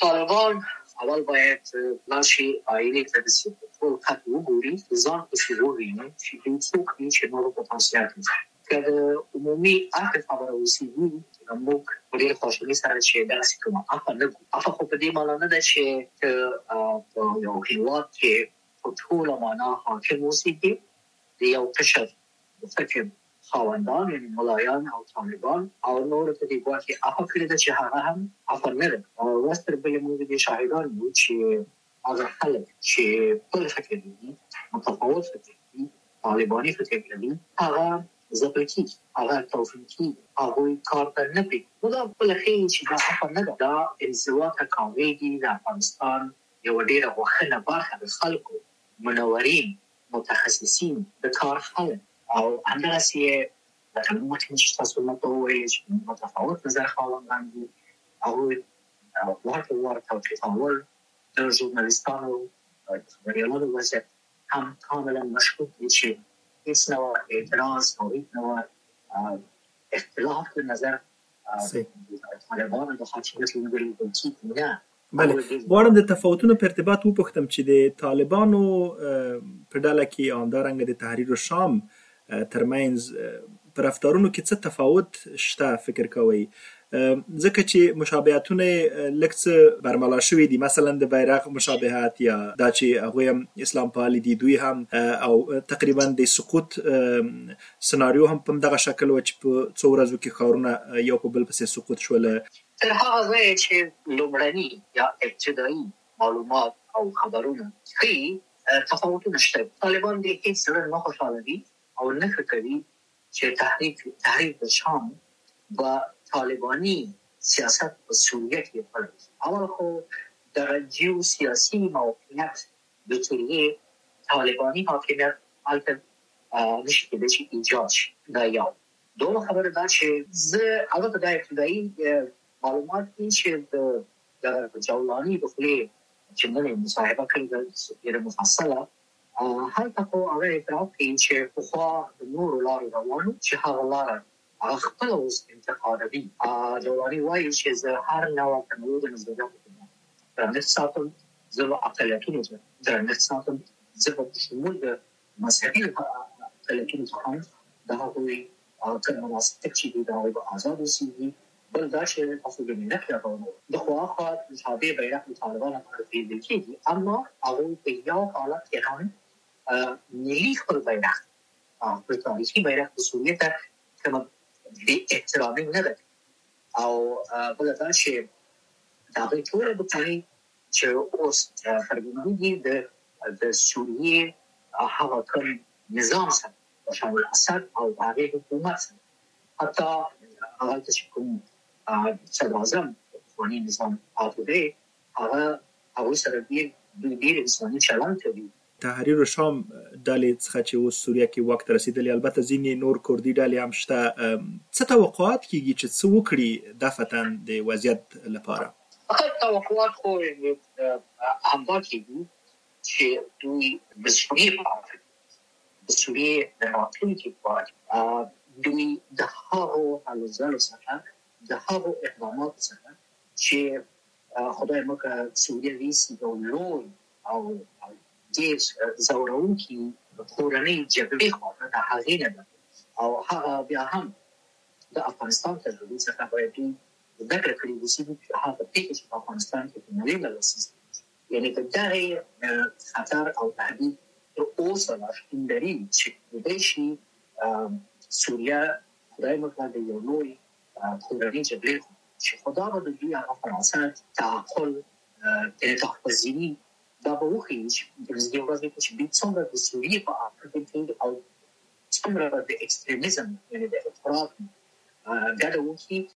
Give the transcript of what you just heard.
طالبان اول باید لاشي آینه تدسیب ټول خط وګوري ځان په شروع ویني چې دوی څوک دي چې نورو په تاسیات که د عمومي عقل خبره اوسېږي موږ په ډېر خوشحالي سره چې داسې کومه عفه نه کوو. عفه خو په دې معنا نه ده چې په یو هېواد کې په ټوله معنا حاکم اوسېږي د یو قشر فکر خاوندان یعنی ملایان او طالبان او نور په دې ګواښ کې عفه کړې ده چې هغه هم عفه نه ده. وروسته بلې موږ د شاهدان یو چې هغه خلک چې بل فکر لري متفاوت فکر لري طالباني فکر لري هغه ځپل کېږي هغه توفیق کېږي هغوی کار ته نه پرېږدي. نو دا بله ښیي چې دا عفه نه ده دا انزوا ته کاږي د افغانستان یوه ډېره غوښنه برخه د خلکو منورین متخصصین د کار خلک او همدغسې یې لکه مخکې چې تاسو ماته وویل چې متفاوت نظر خاوندان دي هغوی ورته توقیفول د ژورنالیستانو خبریالانو وضعیت هم کاملا مشکوک دي چې هیڅ نوع اعتراض او هیڅ نوع اختلاف د نظر طالبانو د حاکمیت له لوري لیدل کېږي نه. بله غواړم د تفاوتونو په ارتباط وپوښتم چې د طالبانو په ډله کې همدارنګه د تحریر الشام ترمنځ په رفتارونو کې څه تفاوت شته فکر کوئ؟ ځکه چې مشابهتونه لږ څه برملا شوي دي، مثلا د بیرغ مشابهت یا دا چې هغوی هم اسلام پالي دي دوی هم او تقریبا د سقوط سناریو هم په همدغه شکل و چې په څو ورځو کې ښارونه یو په بل پسې سقوط شول. تر هغه ځایه چې لومړني یا ابتدایي معلومات او خبرونه ښیي تفاوتونه شته. طالبان د هېڅ زړه نه خوشحاله دي او نه ښه کوي چې تحریر الشام و طالبانی سیاست په سوریه کې پلي. اول خو دغه جیوسیاسي موقعیت د سوریې طالباني حاکمیت هلته نشي کېدای چې ایجاد شي. دا یو. دومره خبره دا چې زه البته دا ابتدایي معلومات دي چې د جولاني د خولې چې نن یې مصاحبه کړې ده ډېره مفصله هلته خو هغه اعتراف کوي چې پخوا د نورو لارو روانو چې هغه لاره هغه خپله اوس انتقادوي. جولاني وایي چې زه هر نوع تنوع د نظریاتو درنښت ساتم، زه به اقلیتونو ته درنښت ساتم، زه به په شمول د مذهبي اقلیتونو څخه هم د هغوی که مناسک چې دي د هغوی به آزاد اوسېږي. بل دا چې تاسو د ملت یادونه د خو هاخوا مشابه بیرغ د طالبانو لپاره پرېښودل کېږي، اما هغوی په یو حالت کې هم ملي خپل بیرغ خپل تاریخي بیرغ د سوریې ته کومه بې احترامي نه ده. او بله دا چې د هغوی ټوله بوتانې چې اوس څرګندېږي د سوریې هغه کوم نظام سره بشار الاسد او د هغې حکومت سره حتی هغلته چې کوم صدراعظم پخواني نظام پاتې دی هغوی سره ډېر انساني چلند کوي. تحریر الشام ډلې څخه چې اوس سوریه کې واک ته رسېدلي، البته ځینې نور کردي ډلې هم شته، څه توقعات کېږي چې څه وکړي دفتاً د وضعیت لپاره؟ توقعات خو همدا کېږي چې دوی د سوریې په اړه د سوریې د راتلونکي په اړه دوی د هغو هلو ځلو څخه د هغو اقداماتو څخه چې خدای مکړه سوریه ویسي یو لوی او ډېر ځورونکي کورنۍ جګړې خواته د هغې نه ده. او هغه بیا هم د افغانستان تجربې څخه باید دوی زده کړه کړې اوسي چې هغه پېښې چې په افغانستان کې په نړۍ له لاسه یعنې د دغې خطر او تهدید تر اوسه لا شتون لري چې کېدای شي سوریه خدای مکړه د یو لوی کورنۍ جګړې چې خدا به د دوی هغه فراست تعقل انعطاف پذیري دا به وښیي چې د دې ورځې چې دوی څومره د سوریې په اړه کوي او څومره د ایکستریمیزم یعنې د افراط ګډه وکړي